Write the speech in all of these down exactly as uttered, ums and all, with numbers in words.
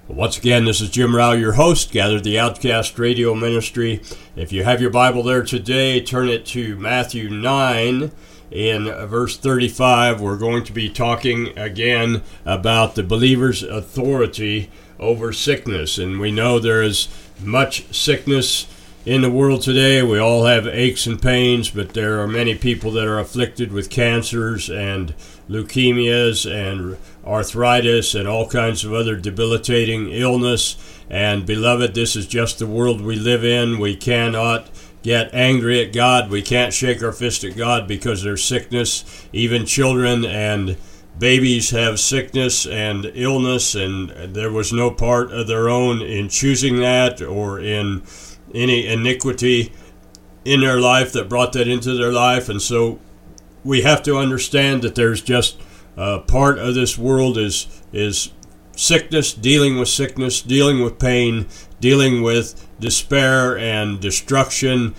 Once again, this is Jim Rao, your host, Gather the Outcast Radio Ministry. If you have your Bible there today, turn it to Matthew nine. In verse thirty-five, we're going to be talking again about the believer's authority over sickness. And we know there is much sickness in the world today. We all have aches and pains, but there are many people that are afflicted with cancers and leukemias and arthritis and all kinds of other debilitating illness. And beloved, this is just the world we live in. We cannot get angry at God. We can't shake our fist at God because there's sickness. Even children and babies have sickness and illness, and there was no part of their own in choosing that or in any iniquity in their life that brought that into their life. And so we have to understand that there's just uh, part of this world is is sickness, dealing with sickness, dealing with pain, dealing with despair and destruction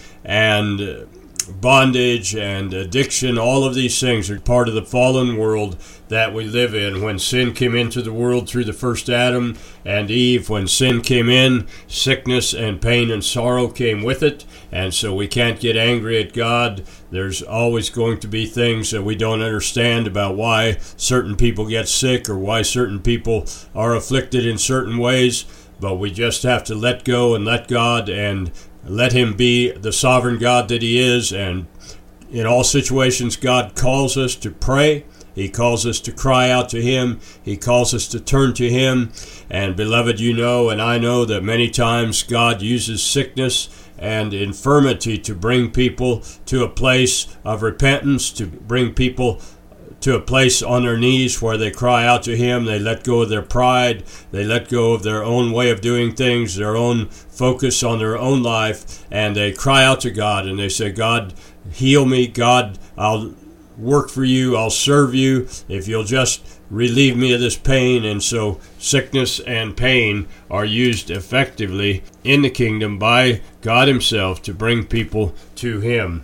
and bondage and addiction. All of these things are part of the fallen world that we live in. When sin came into the world through the first Adam and Eve, when sin came in, sickness and pain and sorrow came with it. And so we can't get angry at God. There's always going to be things that we don't understand about why certain people get sick or why certain people are afflicted in certain ways. But we just have to let go and let God and let Him be the sovereign God that He is. And in all situations, God calls us to pray. He calls us to cry out to Him. He calls us to turn to Him. And beloved, you know, and I know that many times God uses sickness and infirmity to bring people to a place of repentance, to bring people to a place on their knees where they cry out to Him. They let go of their pride. They let go of their own way of doing things, their own focus on their own life, and they cry out to God and they say, God, heal me. God, I'll work for you. I'll serve you if you'll just relieve me of this pain. And so sickness and pain are used effectively in the kingdom by God Himself to bring people to Him.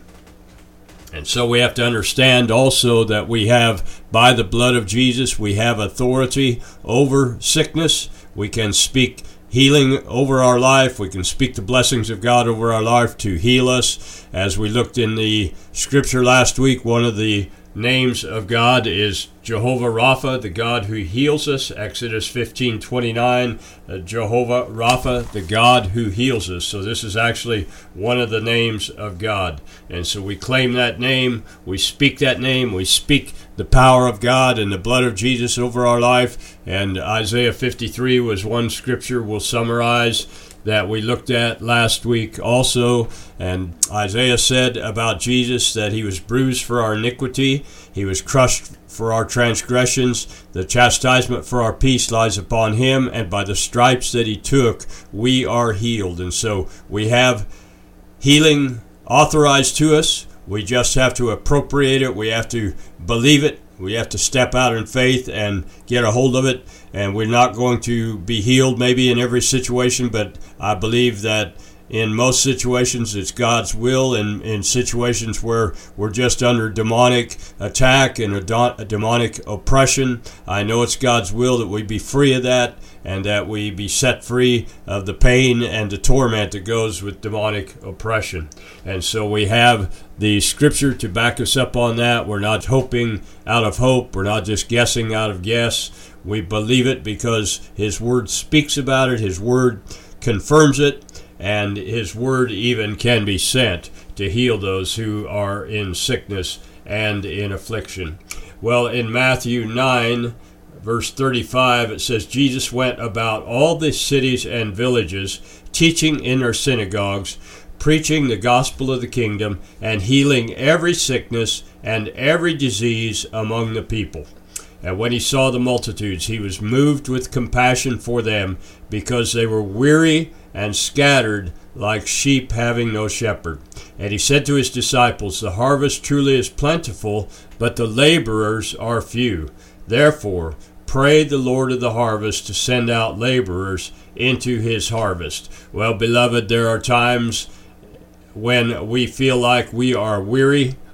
And so we have to understand also that we have, by the blood of Jesus, we have authority over sickness. We can speak healing over our life. We can speak the blessings of God over our life to heal us. As we looked in the scripture last week, one of the names of God is Jehovah Rapha, the God who heals us. Exodus fifteen twenty-nine, uh, Jehovah Rapha, the God who heals us. So this is actually one of the names of God. And so we claim that name, we speak that name, we speak the power of God and the blood of Jesus over our life. And Isaiah fifty-three was one scripture we'll summarize that we looked at last week also. And Isaiah said about Jesus that He was bruised for our iniquity, He was crushed for our transgressions, the chastisement for our peace lies upon Him, and by the stripes that He took, we are healed. And so we have healing authorized to us. We just have to appropriate it. We have to believe it. We have to step out in faith and get a hold of it. And we're not going to be healed maybe in every situation, but I believe that in most situations it's God's will. And in situations where we're just under demonic attack and a, do- a demonic oppression, I know it's God's will that we be free of that and that we be set free of the pain and the torment that goes with demonic oppression. And so we have the scripture to back us up on that. We're not hoping out of hope. We're not just guessing out of guess. We believe it because His Word speaks about it. His Word confirms it. And His Word even can be sent to heal those who are in sickness and in affliction. Well, in Matthew nine, verse thirty-five, it says, Jesus went about all the cities and villages, teaching in their synagogues, preaching the gospel of the kingdom, and healing every sickness and every disease among the people. And when He saw the multitudes, He was moved with compassion for them, because they were weary and scattered like sheep having no shepherd. And He said to His disciples, the harvest truly is plentiful, but the laborers are few. Therefore, pray the Lord of the harvest to send out laborers into His harvest. Well, beloved, there are times when we feel like we are weary,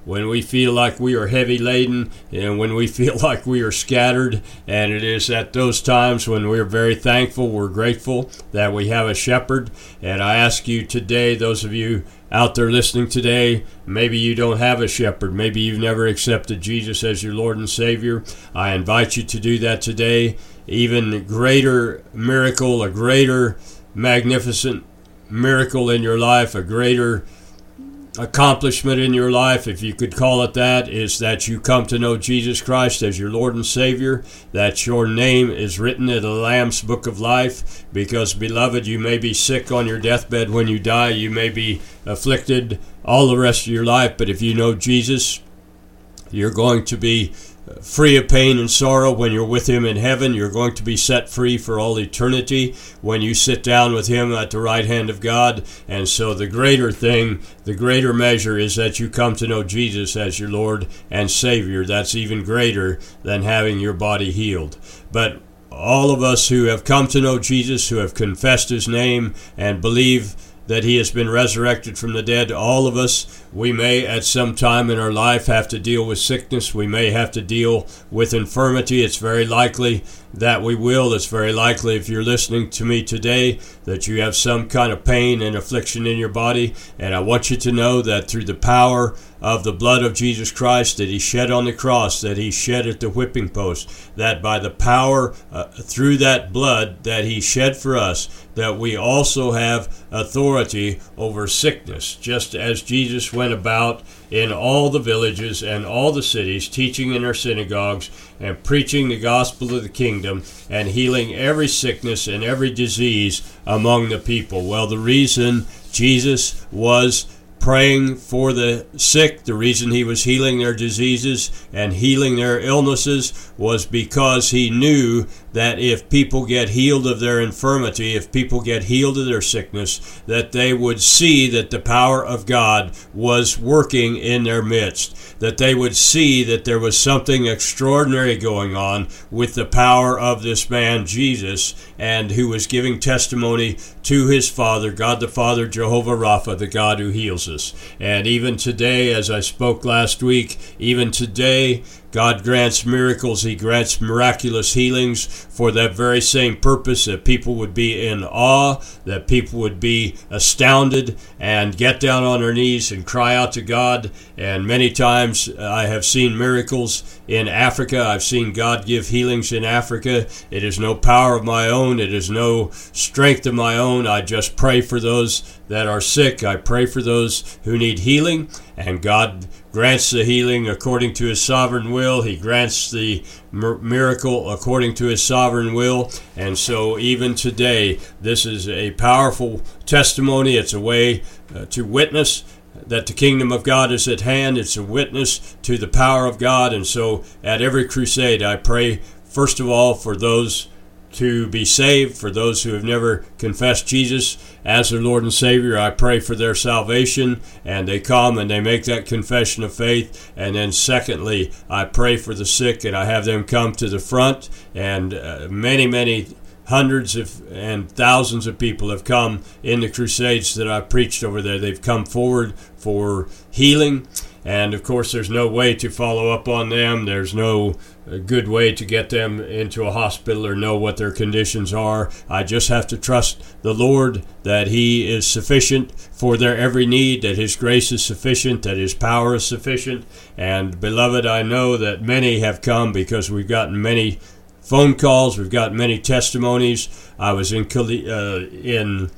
when we feel like we are heavy laden, and when we feel like we are scattered. And it is at those times when we're very thankful, we're grateful that we have a shepherd. And I ask you today, those of you out there listening today, maybe you don't have a shepherd. Maybe you've never accepted Jesus as your Lord and Savior. I invite you to do that today. Even greater miracle, a greater magnificent miracle in your life, a greater accomplishment in your life, if you could call it that, is that you come to know Jesus Christ as your Lord and Savior, that your name is written in the Lamb's Book of Life. Because, beloved, you may be sick on your deathbed when you die, you may be afflicted all the rest of your life, but if you know Jesus, you're going to be free of pain and sorrow when you're with Him in heaven. You're going to be set free for all eternity when you sit down with Him at the right hand of God. And so the greater thing, the greater measure is that you come to know Jesus as your Lord and Savior. That's even greater than having your body healed. But all of us who have come to know Jesus, who have confessed His name and believe that He has been resurrected from the dead, all of us, we may at some time in our life have to deal with sickness. We may have to deal with infirmity. It's very likely that we will. It's very likely, if you're listening to me today, that you have some kind of pain and affliction in your body. And I want you to know that through the power of the blood of Jesus Christ that He shed on the cross, that He shed at the whipping post, that by the power uh, through that blood that He shed for us, that we also have authority over sickness, just as Jesus went about in all the villages and all the cities, teaching in our synagogues and preaching the gospel of the kingdom and healing every sickness and every disease among the people. Well, the reason Jesus was praying for the sick, the reason He was healing their diseases and healing their illnesses, was because He knew that if people get healed of their infirmity, if people get healed of their sickness, that they would see that the power of God was working in their midst, that they would see that there was something extraordinary going on with the power of this man Jesus, and who was giving testimony to His Father, God the Father, Jehovah Rapha, the God who heals us. And even today, as I spoke last week, even today, God grants miracles. He grants miraculous healings for that very same purpose, that people would be in awe, that people would be astounded and get down on their knees and cry out to God. And many times I have seen miracles in Africa. I've seen God give healings in Africa. It is no power of my own. It is no strength of my own. I just pray for those that are sick. I pray for those who need healing, and God grants the healing according to His sovereign will. He grants the miracle according to His sovereign will. And so even today, this is a powerful testimony. It's a way uh, to witness that the kingdom of God is at hand. It's a witness to the power of God. And so at every crusade, I pray, first of all, for those to be saved, for those who have never confessed Jesus as their Lord and Savior. I pray for their salvation, and they come and they make that confession of faith. And then secondly, I pray for the sick, and I have them come to the front. And uh, many, many hundreds of and thousands of people have come in the crusades that I preached over there. They've come forward for healing. And of course, there's no way to follow up on them. There's no good way to get them into a hospital or know what their conditions are. I just have to trust the Lord that He is sufficient for their every need, that His grace is sufficient, that His power is sufficient. And beloved, I know that many have come because we've gotten many phone calls, we've got many testimonies. I was in uh, in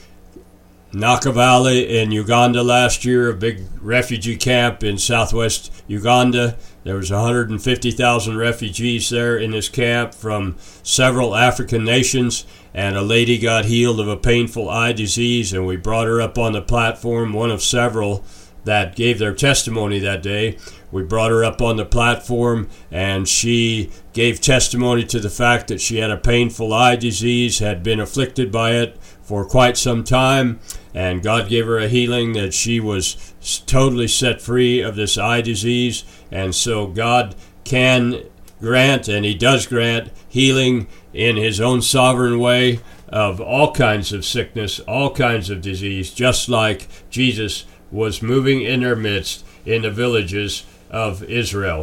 Nakivale in Uganda last year, a big refugee camp in southwest Uganda. There was one hundred fifty thousand refugees there in this camp from several African nations, and a lady got healed of a painful eye disease, and we brought her up on the platform, one of several that gave their testimony that day. We brought her up on the platform, and she gave testimony to the fact that she had a painful eye disease, had been afflicted by it for quite some time, and God gave her a healing, that she was totally set free of this eye disease. And so God can grant, and He does grant, healing in His own sovereign way of all kinds of sickness, all kinds of disease, just like Jesus was moving in their midst in the villages of Israel.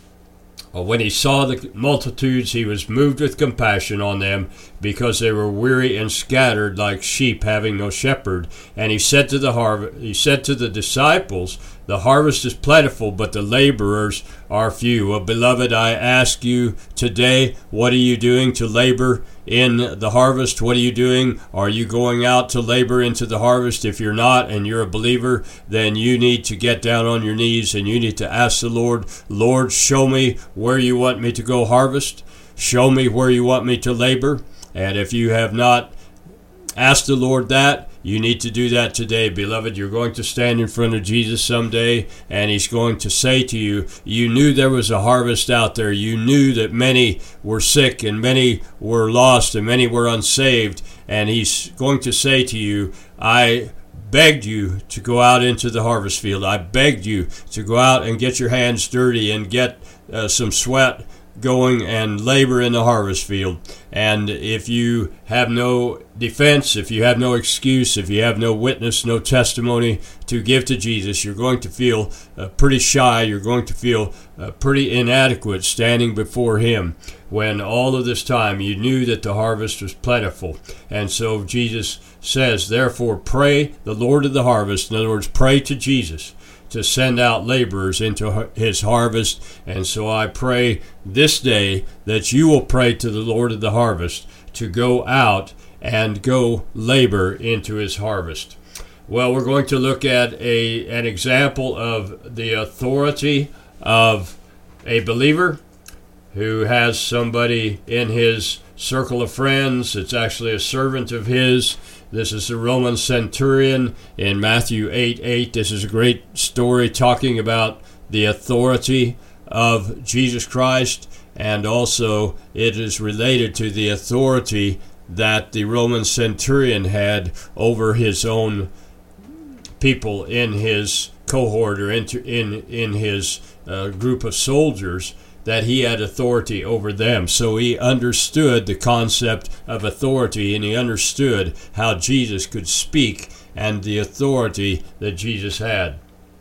When he saw the multitudes, he was moved with compassion on them, because they were weary and scattered like sheep having no shepherd. And he said to the harv- he said to the disciples, "The harvest is plentiful, but the laborers are few." Well, beloved, I ask you today, what are you doing to labor in the harvest? What are you doing? Are you going out to labor into the harvest? If you're not, and you're a believer, then you need to get down on your knees and you need to ask the Lord, Lord, show me where you want me to go harvest. Show me where you want me to labor. And if you have not asked the Lord that, you need to do that today, beloved. You're going to stand in front of Jesus someday, and he's going to say to you, you knew there was a harvest out there. You knew that many were sick, and many were lost, and many were unsaved. And he's going to say to you, I begged you to go out into the harvest field. I begged you to go out and get your hands dirty and get uh, some sweat going and labor in the harvest field. And if you have no defense, if you have no excuse, if you have no witness, no testimony to give to Jesus, you're going to feel uh, pretty shy. You're going to feel uh, pretty inadequate standing before him, when all of this time you knew that the harvest was plentiful. And so Jesus says, therefore pray the Lord of the harvest. In other words, pray to Jesus to send out laborers into his harvest. And so I pray this day that you will pray to the Lord of the harvest to go out and go labor into his harvest. Well, we're going to look at a an example of the authority of a believer who has somebody in his circle of friends. It's actually a servant of his. This is the Roman centurion in Matthew eight eight. This is a great story talking about the authority of Jesus Christ, and also it is related to the authority that the Roman centurion had over his own people in his cohort, or in, in, in his uh, group of soldiers, that he had authority over them. So he understood the concept of authority, and he understood how Jesus could speak and the authority that Jesus had.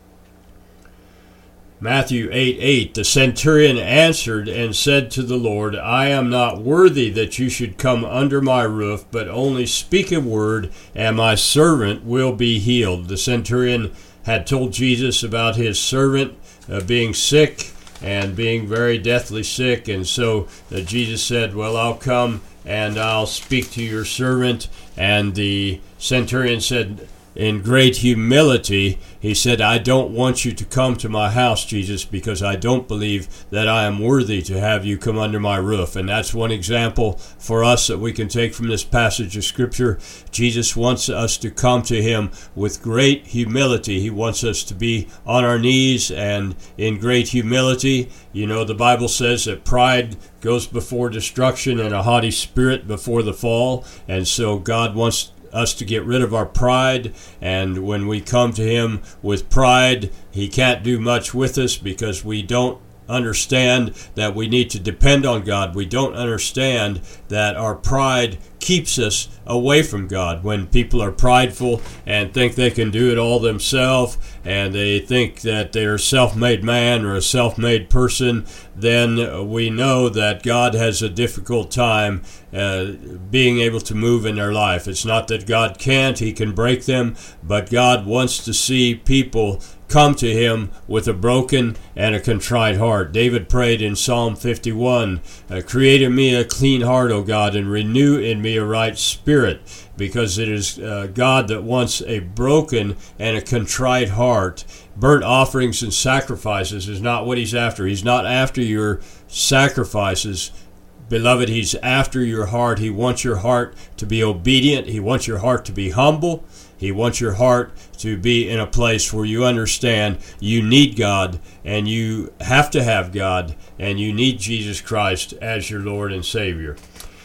Matthew eight eight, the centurion answered and said to the Lord, I am not worthy that you should come under my roof, but only speak a word, and my servant will be healed. The centurion had told Jesus about his servant uh, being sick, and being very deathly sick. And so uh, Jesus said, well, I'll come and I'll speak to your servant. And the centurion said, in great humility, he said, I don't want you to come to my house, Jesus, because I don't believe that I am worthy to have you come under my roof. And that's one example for us that we can take from this passage of Scripture. Jesus wants us to come to him with great humility. He wants us to be on our knees and in great humility. You know, the Bible says that pride goes before destruction and a haughty spirit before the fall. And so God wants us to get rid of our pride, and when we come to him with pride, he can't do much with us, because we don't understand that we need to depend on God. We don't understand that our pride keeps us away from God. When people are prideful and think they can do it all themselves, and they think that they're a self-made man or a self-made person, then we know that God has a difficult time uh, being able to move in their life. It's not that God can't, he can break them, but God wants to see people come to him with a broken and a contrite heart. David prayed in Psalm fifty-one, create in me a clean heart, O God, and renew in me a right spirit, because it is uh, God that wants a broken and a contrite heart. Burnt offerings and sacrifices is not what he's after. He's not after your sacrifices, beloved. He's after your heart. He wants your heart to be obedient. He wants your heart to be humble. He wants your heart to be in a place where you understand you need God, and you have to have God, and you need Jesus Christ as your Lord and Savior.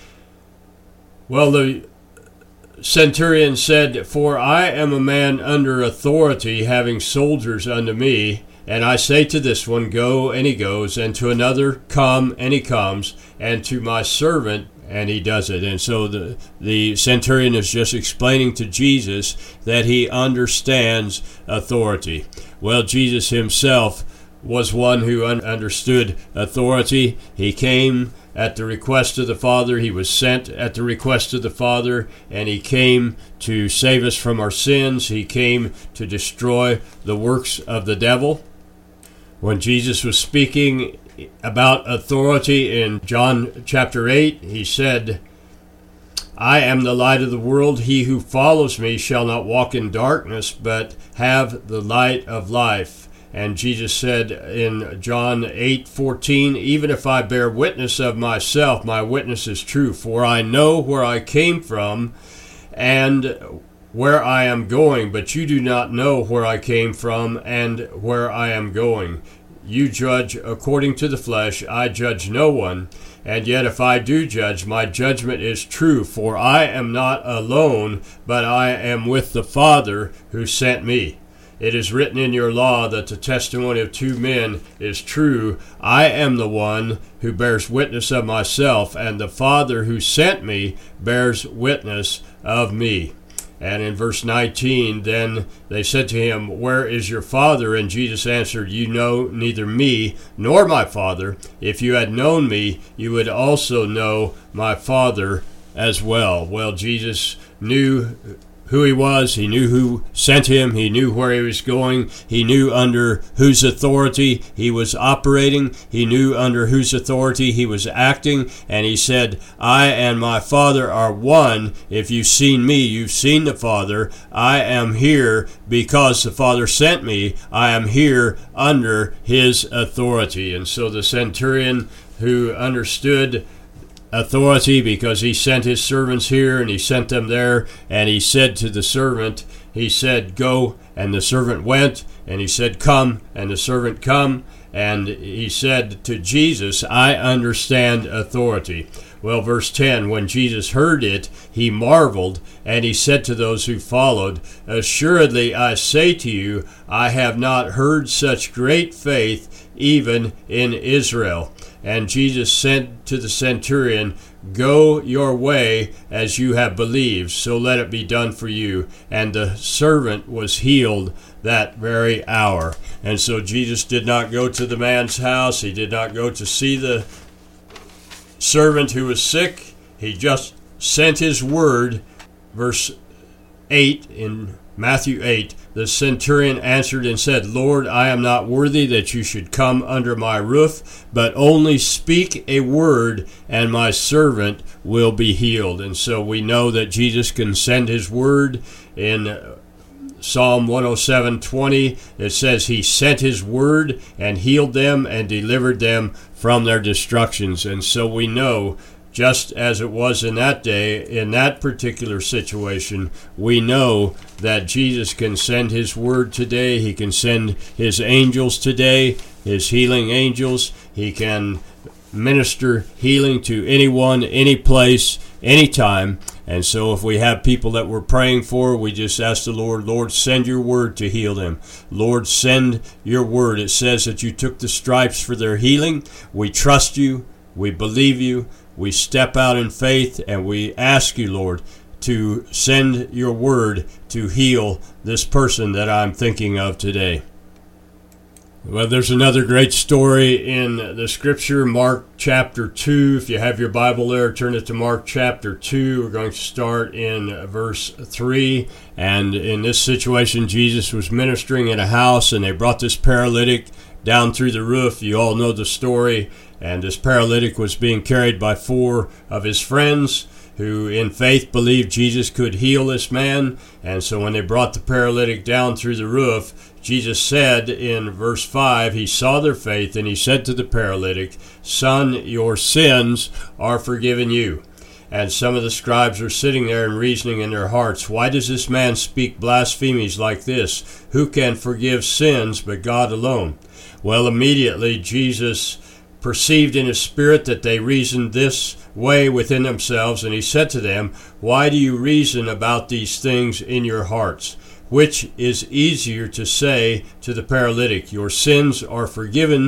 Well, the centurion said, for I am a man under authority, having soldiers unto me, and I say to this one, go, and he goes, and to another, come, and he comes, and to my servant, and he does it. And so the, the centurion is just explaining to Jesus that he understands authority. Well, Jesus himself was one who un- understood authority. He came at the request of the Father. He was sent at the request of the Father, and he came to save us from our sins. He came to destroy the works of the devil. When Jesus was speaking about authority in John chapter eight, he said, I am the light of the world. He who follows me shall not walk in darkness, but have the light of life. And Jesus said in John eight fourteen, even if I bear witness of myself, my witness is true, for I know where I came from and where I am going, but you do not know where I came from and where I am going. You judge according to the flesh, I judge no one. And yet if I do judge, my judgment is true, for I am not alone, but I am with the Father who sent me. It is written in your law that the testimony of two men is true. I am the one who bears witness of myself, and the Father who sent me bears witness of me. And in verse nineteen, then they said to him, where is your Father? And Jesus answered, you know neither me nor my Father. If you had known me, you would also know my Father as well. Well, Jesus knew who he was. He knew who sent him. He knew where he was going. He knew under whose authority he was operating. He knew under whose authority he was acting. And he said, I and my Father are one. If you've seen me, you've seen the Father. I am here because the Father sent me. I am here under his authority. And so the centurion, who understood authority because he sent his servants here and he sent them there, and he said to the servant, he said, go, and the servant went, and he said, come, and the servant come, and he said to Jesus, I understand authority. Well, verse ten, when Jesus heard it, he marveled, and he said to those who followed, assuredly I say to you, I have not heard such great faith even in Israel. And Jesus said to the centurion, go your way as you have believed, so let it be done for you. And the servant was healed that very hour. And so Jesus did not go to the man's house. He did not go to see the servant who was sick. He just sent his word. Verse eight in Matthew eight, the centurion answered and said, Lord, I am not worthy that you should come under my roof, but only speak a word, and my servant will be healed. And so we know that Jesus can send his word. In Psalm one oh seven twenty, it says he sent his word and healed them and delivered them from their destructions. And so we know, just as it was in that day, in that particular situation, we know that Jesus can send his word today. He can send his angels today, his healing angels. He can minister healing to anyone, any place, anytime. And so if we have people that we're praying for, we just ask the Lord, Lord, send your word to heal them. Lord, send your word. It says that you took the stripes for their healing. We trust you. We believe you. We step out in faith, and we ask you, Lord, to send your word to heal this person that I'm thinking of today. Well, there's another great story in the scripture, Mark chapter two. If you have your Bible there, turn it to Mark chapter two. We're going to start in verse three. And in this situation, Jesus was ministering in a house, and they brought this paralytic down through the roof. You all know the story. And this paralytic was being carried by four of his friends who in faith believed Jesus could heal this man. And so when they brought the paralytic down through the roof, Jesus said in verse five, he saw their faith, and he said to the paralytic, Son, your sins are forgiven you. And some of the scribes are sitting there and reasoning in their hearts, why does this man speak blasphemies like this? Who can forgive sins but God alone? Well, immediately Jesus perceived in his spirit that they reasoned this way within themselves, and he said to them, why do you reason about these things in your hearts? Which is easier to say to the paralytic, your sins are forgiven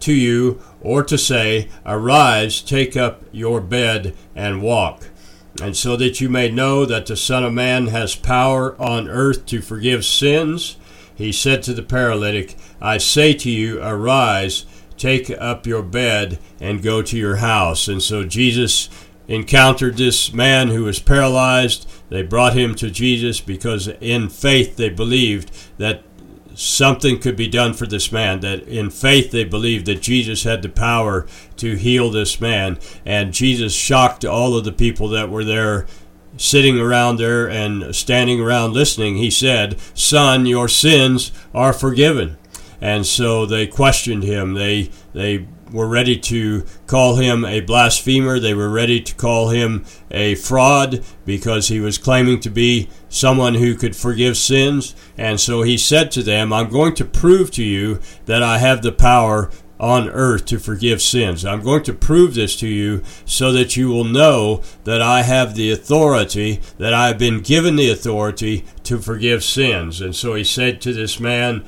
to you or to say, Arise, take up your bed and walk. And so that you may know that the Son of Man has power on earth to forgive sins, he said to the paralytic, I say to you, Arise, take up your bed and go to your house. And so Jesus encountered this man who was paralyzed. They brought him to Jesus because in faith they believed that something could be done for this man, that in faith they believed that Jesus had the power to heal this man. And Jesus shocked all of the people that were there, sitting around there and standing around listening. He said, Son, your sins are forgiven. And so they questioned him. They they were ready to call him a blasphemer. They were ready to call him a fraud because he was claiming to be someone who could forgive sins. And so he said to them, I'm going to prove to you that I have the power on earth to forgive sins. I'm going to prove this to you so that you will know that I have the authority, that I have been given the authority to forgive sins. And so he said to this man,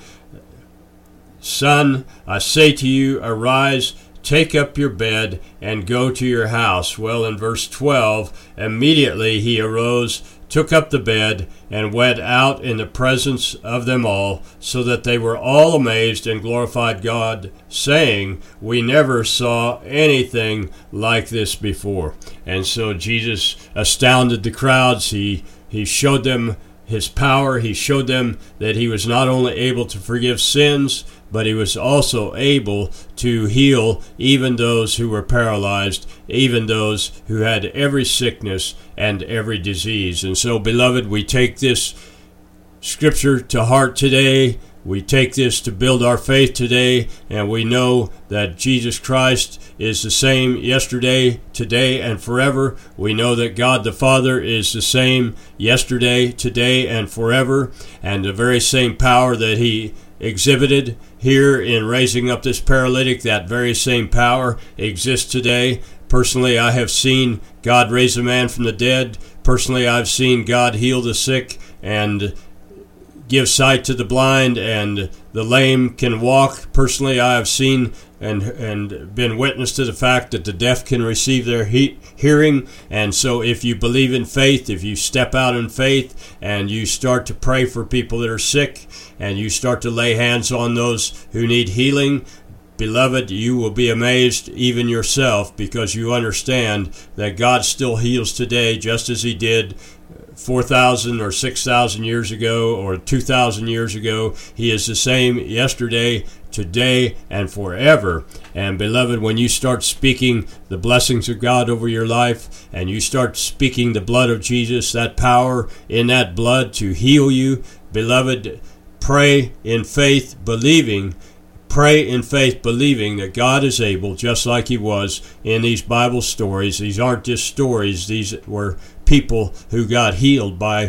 Son, I say to you, arise, take up your bed, and go to your house. Well, in verse twelve, immediately he arose, took up the bed, and went out in the presence of them all, so that they were all amazed and glorified God, saying, We never saw anything like this before. And so Jesus astounded the crowds. He, he showed them his power. He showed them that he was not only able to forgive sins, but he was also able to heal even those who were paralyzed, even those who had every sickness and every disease. And so, beloved, we take this scripture to heart today. We take this to build our faith today, and we know that Jesus Christ is the same yesterday, today, and forever. We know that God the Father is the same yesterday, today, and forever, and the very same power that he exhibited here in raising up this paralytic, that very same power exists today. Personally, I have seen God raise a man from the dead. Personally, I've seen God heal the sick and give sight to the blind, and the lame can walk. Personally, I have seen and and been witness to the fact that the deaf can receive their he- hearing. And so if you believe in faith, if you step out in faith and you start to pray for people that are sick, and you start to lay hands on those who need healing, beloved, you will be amazed even yourself, because you understand that God still heals today just as he did four thousand or six thousand years ago or two thousand years ago. He is the same yesterday, today, and forever. And beloved, when you start speaking the blessings of God over your life, and you start speaking the blood of Jesus, that power in that blood to heal you, beloved, pray in faith, believing Pray in faith, believing that God is able, just like he was in these Bible stories. These aren't just stories. These were people who got healed by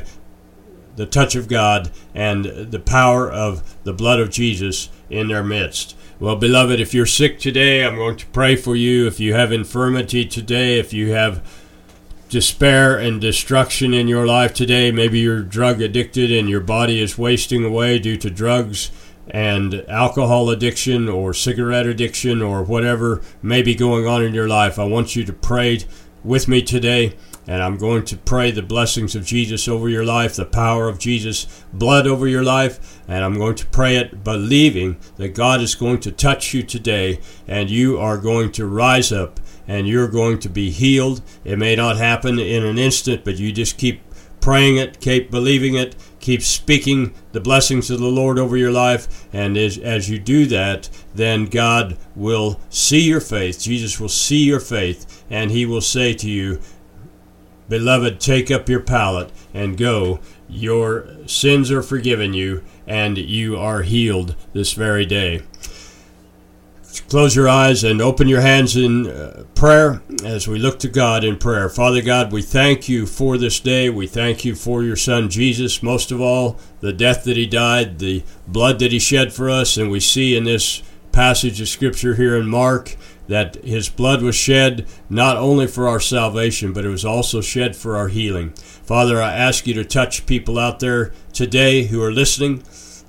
the touch of God and the power of the blood of Jesus in their midst. Well, beloved, if you're sick today, I'm going to pray for you. If you have infirmity today, if you have despair and destruction in your life today, maybe you're drug addicted and your body is wasting away due to drugs and alcohol addiction or cigarette addiction or whatever may be going on in your life, I want you to pray with me today, and I'm going to pray the blessings of Jesus over your life, the power of Jesus' blood over your life, and I'm going to pray it believing that God is going to touch you today, and you are going to rise up, and you're going to be healed. It may not happen in an instant, but you just keep praying it, keep believing it, keep speaking the blessings of the Lord over your life, and as, as you do that, then God will see your faith. Jesus will see your faith, and he will say to you, Beloved, take up your pallet and go. Your sins are forgiven you, and you are healed this very day. Close your eyes and open your hands in uh, prayer as we look to God in prayer. Father God, we thank you for this day. We thank you for your Son Jesus, most of all, the death that he died, the blood that he shed for us. And we see in this passage of Scripture here in Mark that his blood was shed not only for our salvation, but it was also shed for our healing. Father, I ask you to touch people out there today who are listening.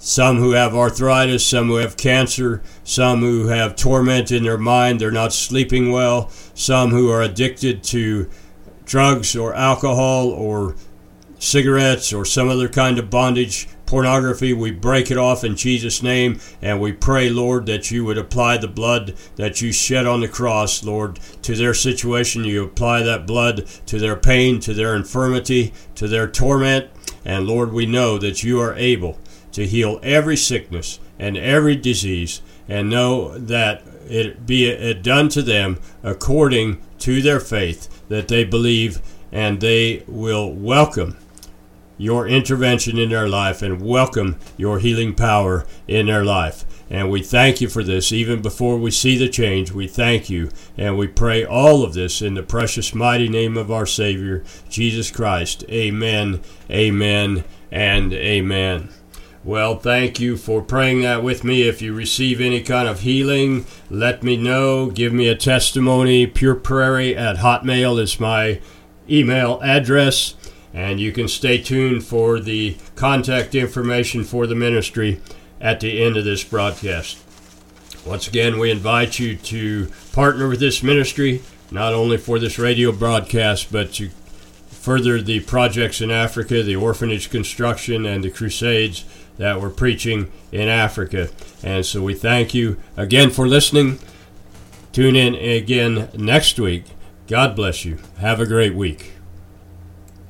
some who have arthritis, some who have cancer, some who have torment in their mind, they're not sleeping well, some who are addicted to drugs or alcohol or cigarettes or some other kind of bondage, pornography. We break it off in Jesus' name, and we pray, Lord, that you would apply the blood that you shed on the cross, Lord, to their situation. You apply that blood to their pain, to their infirmity, to their torment, and Lord, we know that you are able to heal every sickness and every disease, and know that it be it done to them according to their faith, that they believe, and they will welcome your intervention in their life and welcome your healing power in their life. And we thank you for this. Even before we see the change, we thank you, and we pray all of this in the precious mighty name of our Savior, Jesus Christ. Amen, amen, and amen. Well, thank you for praying that with me. If you receive any kind of healing, let me know. Give me a testimony. Pure Prairie at Hotmail is my email address. And you can stay tuned for the contact information for the ministry at the end of this broadcast. Once again, we invite you to partner with this ministry, not only for this radio broadcast, but to further the projects in Africa, the orphanage construction, and the crusades that we're preaching in Africa. And so we thank you again for listening. Tune in again next week. God bless you. Have a great week.